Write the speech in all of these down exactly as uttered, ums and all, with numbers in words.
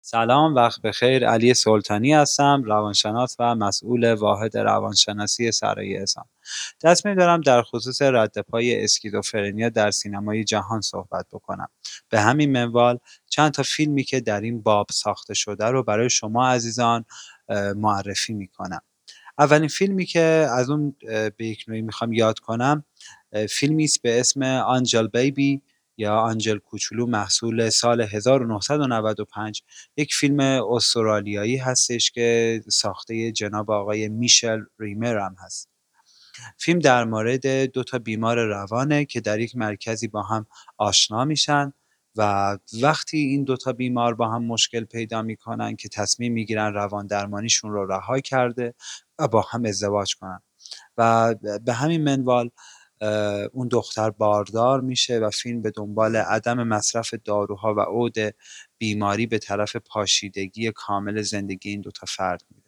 سلام، وقت بخیر. علی سلطانی هستم، روانشناس و مسئول واحد روانشناسی سرای احسان. تصمیم دارم در خصوص رد پای اسکیزوفرنیا در سینمای جهان صحبت بکنم. به همین منوال چند تا فیلمی که در این باب ساخته شده رو برای شما عزیزان معرفی میکنم. اولین فیلمی که از اون به یک نوعی میخوام یاد کنم فیلمی است به اسم آنجل بیبی یا آنجل کوچولو، محصول سال هزار و نهصد و نود و پنج. یک فیلم استرالیایی هستش که ساخته جناب آقای میشل ریمر هم هست. فیلم در مورد دو تا بیمار روانه که در یک مرکزی با هم آشنا میشن و وقتی این دو تا بیمار با هم مشکل پیدا میکنن که تصمیم میگیرن روان درمانیشون رو رها کرده و با هم ازدواج کنن و به همین منوال اون دختر باردار میشه و فیلم به دنبال عدم مصرف داروها و عود بیماری به طرف پاشیدگی کامل زندگی این دوتا فرد میره.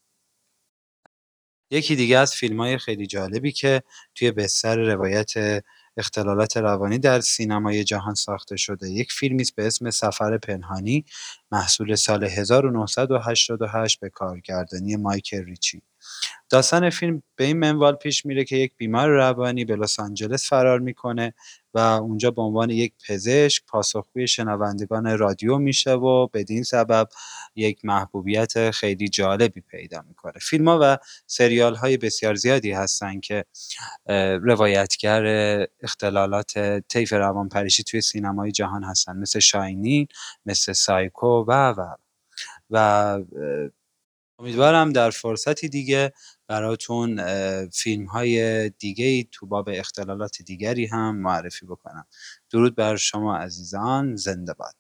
یکی دیگه از فیلم‌های خیلی جالبی که توی بستر روایت اختلالات روانی در سینمای جهان ساخته شده، یک فیلمی است به اسم سفر پنهانی، محصول سال هزار و نهصد و هشتاد و هشت به کارگردانی مایکل ریچی. داستان فیلم به این منوال پیش میره که یک بیمار روانی به لس آنجلس فرار میکنه و اونجا به عنوان یک پزشک پاسخگوی شنوندگان رادیو میشه و بدین سبب یک محبوبیت خیلی جالبی پیدا میکنه. فیلم ها و سریال های بسیار زیادی هستن که روایتگر اختلالات طیف روانپریشی توی سینمای جهان هستن، مثل شاینین، مثل سایکو و و و امیدوارم در فرصتی دیگه براتون فیلم های دیگه تو باب اختلالات دیگری هم معرفی بکنم. درود بر شما عزیزان، زنده باد.